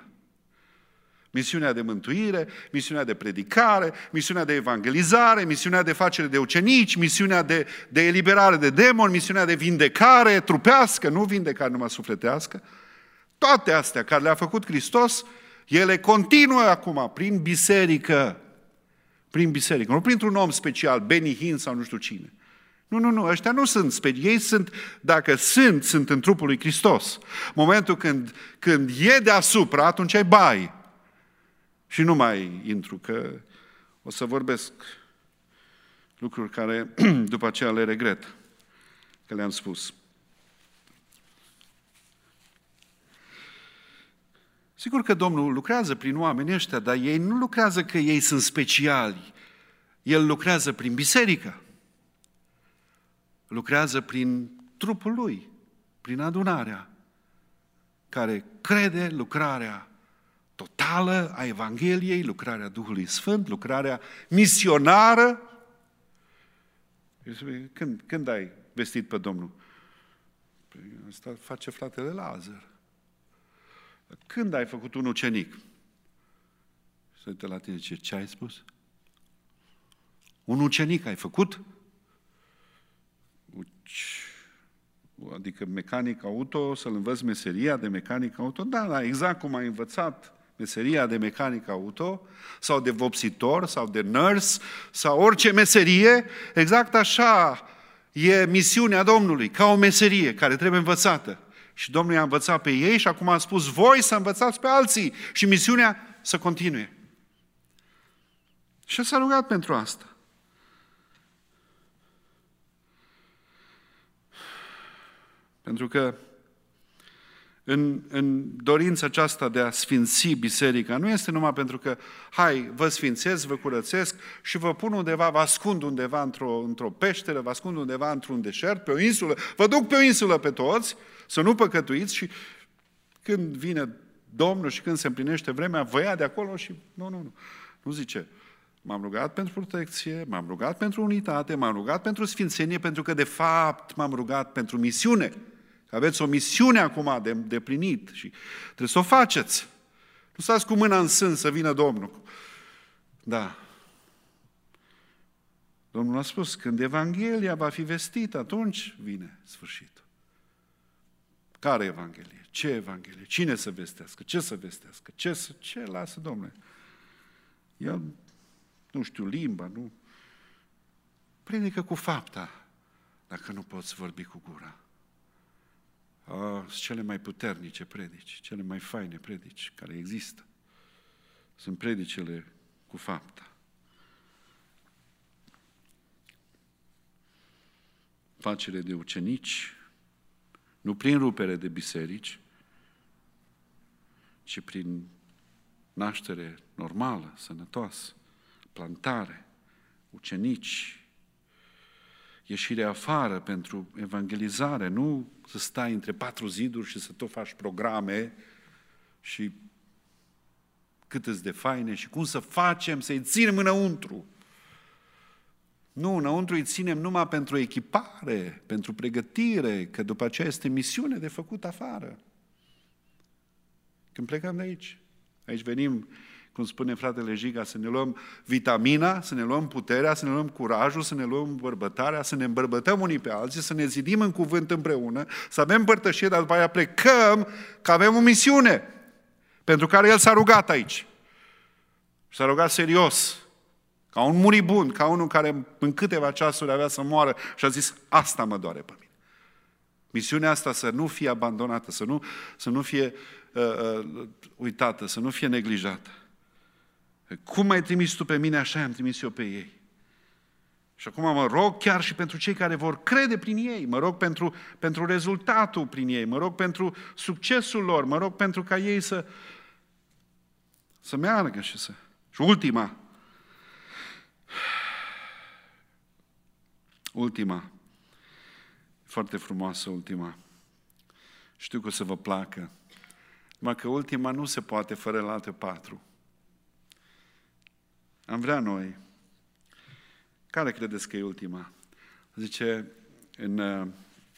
[SPEAKER 1] Misiunea de mântuire, misiunea de predicare, misiunea de evangelizare, misiunea de facere de ucenici, misiunea de, de eliberare de demoni, misiunea de vindecare trupească, nu vindecare numai sufletească. Toate astea care le-a făcut Hristos, ele continuă acum prin biserică. Prin biserică, nu printr-un om special, Benny Hinn sau nu știu cine. Nu, nu, nu, ăștia nu sunt speciali. Ei sunt, dacă sunt, sunt în trupul lui Hristos. Momentul când, când e deasupra, atunci ai bai. Și nu mai intru, că o să vorbesc lucruri care după aceea le regret că le-am spus. Sigur că Domnul lucrează prin oamenii ăștia, dar ei nu lucrează că ei sunt speciali. El lucrează prin biserică. Lucrează prin trupul lui, prin adunarea, care crede lucrarea totală a Evangheliei, lucrarea Duhului Sfânt, lucrarea misionară. Când, când ai vestit pe Domnul? Păi asta face fratele Lazar. Când ai făcut un ucenic? Se uită la tine, ce, ce ai spus? Un ucenic ai făcut? Adică mecanic auto, să-l învăț meseria de mecanic auto? Da, da, exact cum ai învățat meseria de mecanic auto, sau de vopsitor, sau de nurse, sau orice meserie, exact așa e misiunea Domnului, ca o meserie care trebuie învățată. Și Domnul i-a învățat pe ei și acum a spus, voi să învățați pe alții și misiunea să continue. Și s-a rugat pentru asta. Pentru că în, în dorința aceasta de a sfinți biserica, nu este numai pentru că, hai, vă sfințesc, vă curățesc și vă pun undeva, vă ascund undeva într-o, într-o peșteră, vă ascund undeva într-un deșert, pe o insulă, vă duc pe o insulă pe toți, să nu păcătuiți și când vine Domnul și când se împlinește vremea, vă ia de acolo și... Nu, nu, nu. Nu zice, m-am rugat pentru protecție, m-am rugat pentru unitate, m-am rugat pentru sfințenie, pentru că de fapt m-am rugat pentru misiune. Aveți o misiune acum de deplinit și trebuie să o faceți. Nu stați cu mâna în sân să vină Domnul. Da. Domnul a spus, când Evanghelia va fi vestită, atunci vine sfârșitul. Care Evanghelie? Ce Evanghelie? Cine să vestească? Ce să vestească? Ce, să, ce lasă, Domnule? El, nu știu, limba, nu... Predică cu fapta, dacă nu poți vorbi cu gura. Sunt cele mai puternice predici, cele mai faine predici care există. Sunt predicile cu fapta. Facere de ucenici, nu prin rupere de biserici, ci prin naștere normală, sănătoasă, plantare, ucenici, ieșire afară pentru evangelizare, nu să stai între patru ziduri și să tot faci programe și cât îți de faine și cum să facem să-i ținem înăuntru. Nu, înăuntru îi ținem numai pentru echipare, pentru pregătire, că după aceea este misiune de făcut afară. Când plecăm de aici, aici venim, cum spune fratele Giga, să ne luăm vitamina, să ne luăm puterea, să ne luăm curajul, să ne luăm bărbătarea, să ne îmbărbătăm unii pe alții, să ne zidim în cuvânt împreună, să avem părtășie, dar după aia plecăm, că avem o misiune pentru care El s-a rugat aici. S-a rugat serios, ca un muribund, ca unul care în câteva ceasuri avea să moară și a zis, asta mă doare pe mine. Misiunea asta să nu fie abandonată, să nu, să nu fie uh, uh, uitată, să nu fie neglijată. Cum ai trimis tu pe mine, așa am trimis eu pe ei. Și acum mă rog chiar și pentru cei care vor crede prin ei, mă rog pentru, pentru rezultatul prin ei, mă rog pentru succesul lor, mă rog pentru ca ei să, să meargă și să... Și ultima, ultima, foarte frumoasă ultima, știu că o să vă placă, numai că ultima nu se poate fără la alte patru. Am vrea noi. Care credeți că e ultima? Zice în uh,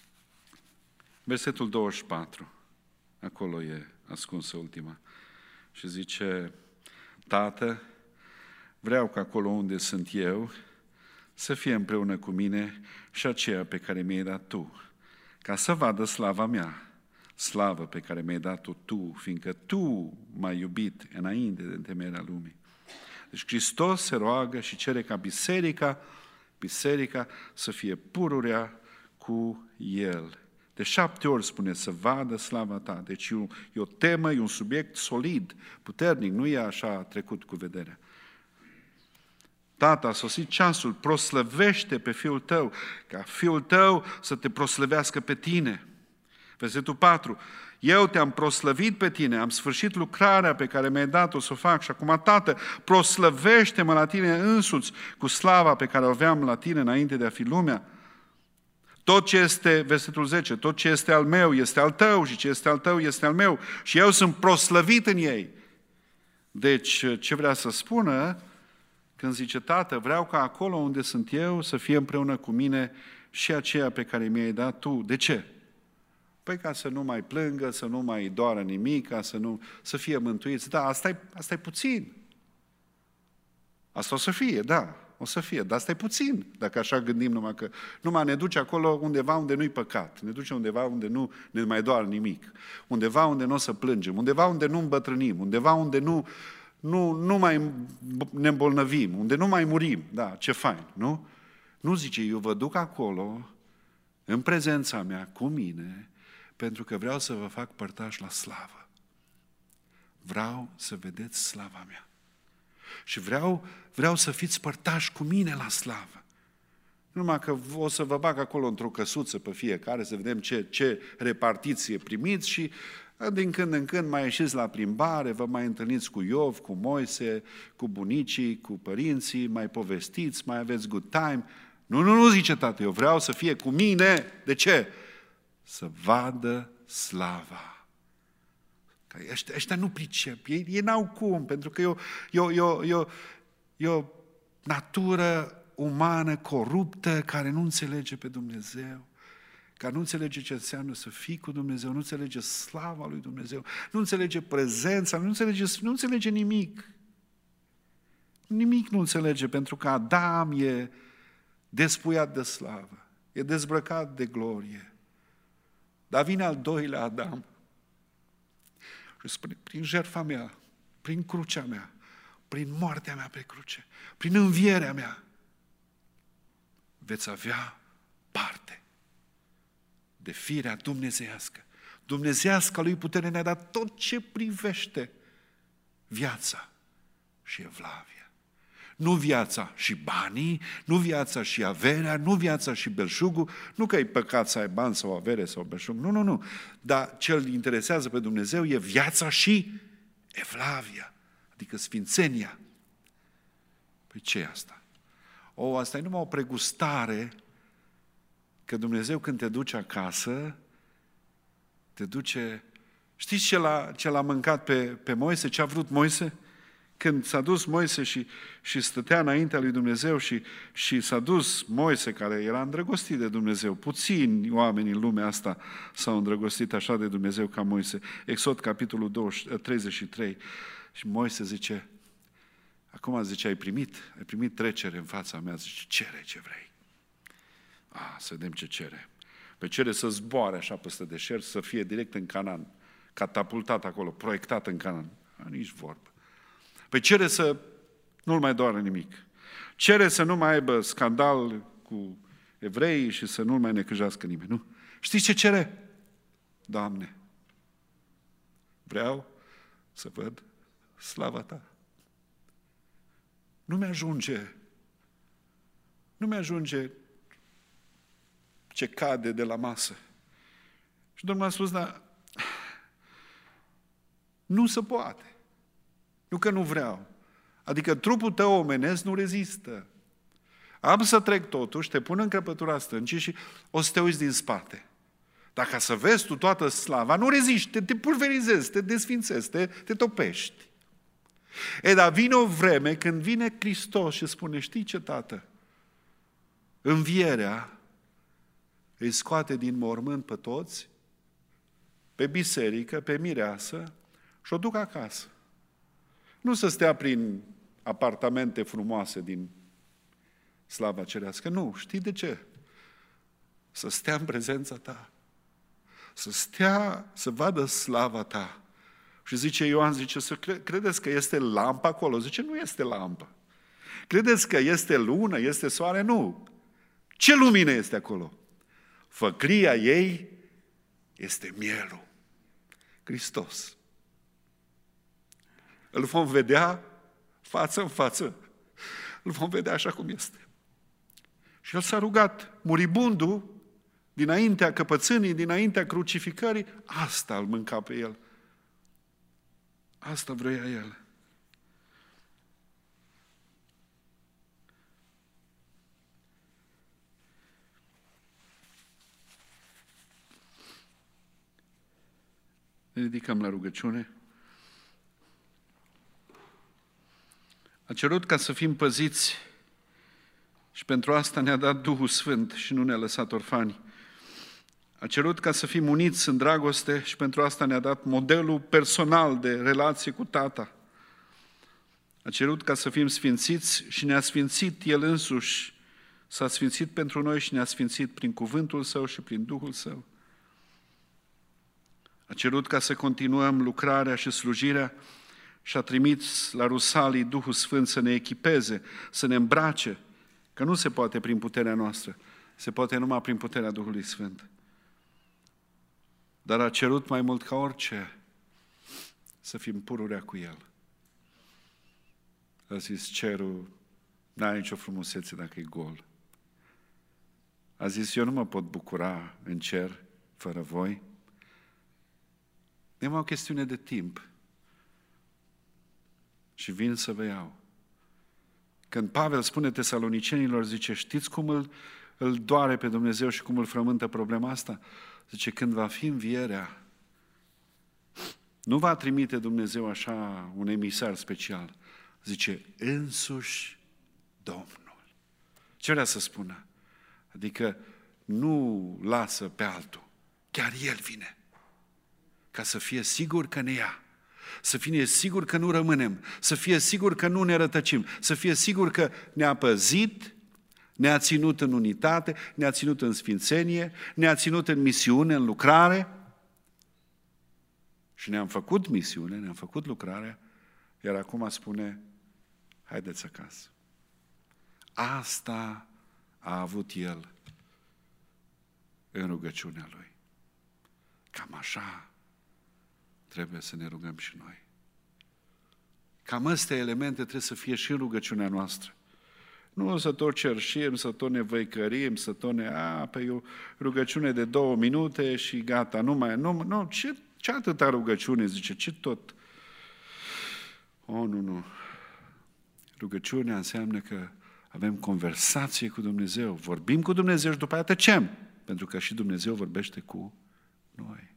[SPEAKER 1] versetul douăzeci și patru, acolo e ascunsă ultima. Și zice, Tată, vreau ca acolo unde sunt eu să fie împreună cu mine și aceea pe care mi-ai dat Tu, ca să vadă slava mea, slavă pe care mi-ai dat-o Tu, fiindcă Tu m-ai iubit înainte de întemeierea lumii. Deci Hristos se roagă și cere ca biserica, biserica să fie pururea cu El. De șapte ori spune să vadă slava Ta. Deci e o temă, e un subiect solid, puternic, nu e așa trecut cu vederea. Tată, a sosit ceasul, proslăvește pe Fiul Tău, ca Fiul Tău să te proslăvească pe tine. Versetul patru. Eu te-am proslăvit pe tine, am sfârșit lucrarea pe care mi-ai dat-o să o fac și acum, Tată, proslăvește-mă la tine însuți cu slava pe care o aveam la tine înainte de a fi lumea. Tot ce este, versetul zece, tot ce este al meu este al tău și ce este al tău este al meu și eu sunt proslăvit în ei. Deci, ce vrea să spună când zice, Tată, vreau ca acolo unde sunt eu să fie împreună cu mine și aceea pe care mi-ai dat Tu. De ce? Păi ca să nu mai plângă, să nu mai doară nimic, ca să, nu, să fie mântuiți. Da, asta e, asta e puțin. Asta o să fie, da, o să fie, dar asta e puțin, dacă așa gândim numai că numai ne duce acolo undeva unde nu-i păcat, ne duce undeva unde nu ne mai doare nimic, undeva unde nu o să plângem, undeva unde nu îmbătrânim, undeva unde nu, nu, nu mai ne îmbolnăvim, unde nu mai murim. Da, ce fain, nu? Nu zice, eu vă duc acolo, în prezența mea, cu mine, pentru că vreau să vă fac părtași la slavă. Vreau să vedeți slava mea. Și vreau, vreau să fiți părtași cu mine la slavă. Numai că o să vă bag acolo într-o căsuță pe fiecare, să vedem ce, ce repartiție primiți și Din când în când mai ieșiți la plimbare, vă mai întâlniți cu Iov, cu Moise, cu bunicii, cu părinții, mai povestiți, mai aveți good time. Nu, nu, nu, zice tată, eu vreau să fie cu mine. De ce? Să vadă slava. Că ăștia, ăștia nu pricep, ei, ei n-au cum, pentru că e o, e, o, e, o, e, o, e o natură umană coruptă care nu înțelege pe Dumnezeu, care nu înțelege ce înseamnă să fii cu Dumnezeu, nu înțelege slava lui Dumnezeu, nu înțelege prezența, nu înțelege, nu înțelege nimic. Nimic nu înțelege, pentru că Adam e despuiat de slavă, e dezbrăcat de glorie. Dar vine al doilea Adam și spune, prin jertfa mea, prin crucea mea, prin moartea mea pe cruce, prin învierea mea, veți avea parte de firea dumnezeiască. Dumnezeiasca lui putere ne-a dat tot ce privește viața și evlavia. Nu viața și banii, nu viața și averea, nu viața și belșugul, nu că e păcat să ai bani sau avere sau belșug, nu, nu, nu. Dar ce îl interesează pe Dumnezeu e viața și evlavia, adică sfințenia. Păi ce e asta? O, asta e numai o pregustare că Dumnezeu când te duce acasă, te duce... Știți ce l-a, ce l-a mâncat pe, pe Moise, ce a vrut Moise? Când s-a dus Moise și, și stătea înaintea lui Dumnezeu și, și s-a dus Moise, care era îndrăgostit de Dumnezeu. Puțini oameni în lumea asta s-au îndrăgostit așa de Dumnezeu ca Moise. Exod, capitolul treizeci și trei. Și Moise zice, acum zice, ai primit, ai primit trecere în fața mea. Zice, cere ce vrei. Ah, să vedem ce cere. Păi cere să zboare așa peste deșert, să fie direct în Canaan. Catapultat acolo, proiectat în Canaan. Ah, nici vorbă. Păi cere să nu-l mai doară nimic. Cere să nu mai aibă scandal cu evreii și să nu-l mai necăjească nimeni. Nu? Știți ce cere? Doamne, vreau să văd slava Ta. Nu mi-ajunge, nu mi-ajunge ce cade de la masă. Și Domnul a spus, dar nu se poate. Nu că nu vreau. Adică trupul tău omenesc nu rezistă. Am să trec totuși, te pun în crăpătura stâncii și o să te uiți din spate. Dar ca să vezi tu toată slava, nu reziști, te, te pulverizezi, te desfințezi, te, te topești. E, dar vine o vreme când vine Hristos și spune, știi ce, Tată? Învierea îi scoate din mormânt pe toți, pe biserică, pe mireasă și o duc acasă. Nu să stea prin apartamente frumoase din slava cerească. Nu, știi de ce? Să stea în prezența Ta. Să stea, să vadă slava Ta. Și zice Ioan, zice, să cre- credeți că este lampă acolo? Zice, nu este lampă. Credeți că este lună, este soare? Nu. Ce lumină este acolo? Făclia ei este mielul. Hristos. Îl vom vedea față în față. Îl vom vedea așa cum este. Și el s-a rugat, muribundul, dinaintea căpățânii, dinaintea crucificării, asta îl mânca pe el. Asta vrea el. Ne ridicăm la rugăciune. A cerut ca să fim păziți și pentru asta ne-a dat Duhul Sfânt și nu ne-a lăsat orfani. A cerut ca să fim uniți în dragoste și pentru asta ne-a dat modelul personal de relație cu Tata. A cerut ca să fim sfințiți și ne-a sfințit El însuși. S-a sfințit pentru noi și ne-a sfințit prin cuvântul Său și prin Duhul Său. A cerut ca să continuăm lucrarea și slujirea și a trimis la Rusalii Duhul Sfânt să ne echipeze, să ne îmbrace, că nu se poate prin puterea noastră, se poate numai prin puterea Duhului Sfânt. Dar a cerut mai mult ca orice să fim pururea cu El. A zis, cerul n-are nicio frumusețe dacă e gol. A zis, eu nu mă pot bucura în cer fără voi. E numai o chestiune de timp. Și vin să vă iau. Când Pavel spune tesalonicenilor, zice, știți cum îl, îl doare pe Dumnezeu și cum îl frământă problema asta? Zice, când va fi învierea, nu va trimite Dumnezeu așa un emisar special. Zice, însuși Domnul. Ce vrea să spună? Adică nu lasă pe altul. Chiar El vine. Ca să fie sigur că ne ia. Să fie sigur că nu rămânem. Să fie sigur că nu ne rătăcim. Să fie sigur că ne-a păzit, ne-a ținut în unitate, ne-a ținut în sfințenie, ne-a ținut în misiune, în lucrare. Și ne-am făcut misiune, ne-am făcut lucrarea, iar acum spune, haideți acasă. Asta a avut El în rugăciunea Lui. Cam așa trebuie să ne rugăm și noi. Cam astea elemente trebuie să fie și în rugăciunea noastră. Nu să tot cerșim, să tot ne văicărim, să tot ne... A, pe o rugăciune de două minute și gata, nu mai... Nu, nu, ce, ce atâta rugăciune, zice, ce tot? Oh, nu, nu. Rugăciunea înseamnă că avem conversație cu Dumnezeu, vorbim cu Dumnezeu și după aia tăcem, pentru că și Dumnezeu vorbește cu noi.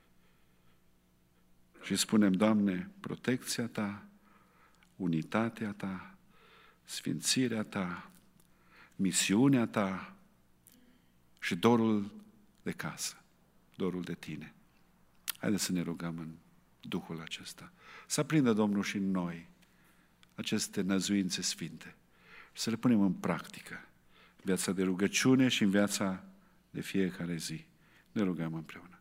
[SPEAKER 1] Și spunem, Doamne, protecția Ta, unitatea Ta, sfințirea Ta, misiunea Ta și dorul de casă, dorul de Tine. Haideți să ne rugăm în Duhul acesta. Să aprindă Domnul și în noi aceste năzuințe sfinte și să le punem în practică în viața de rugăciune și în viața de fiecare zi. Ne rugăm împreună.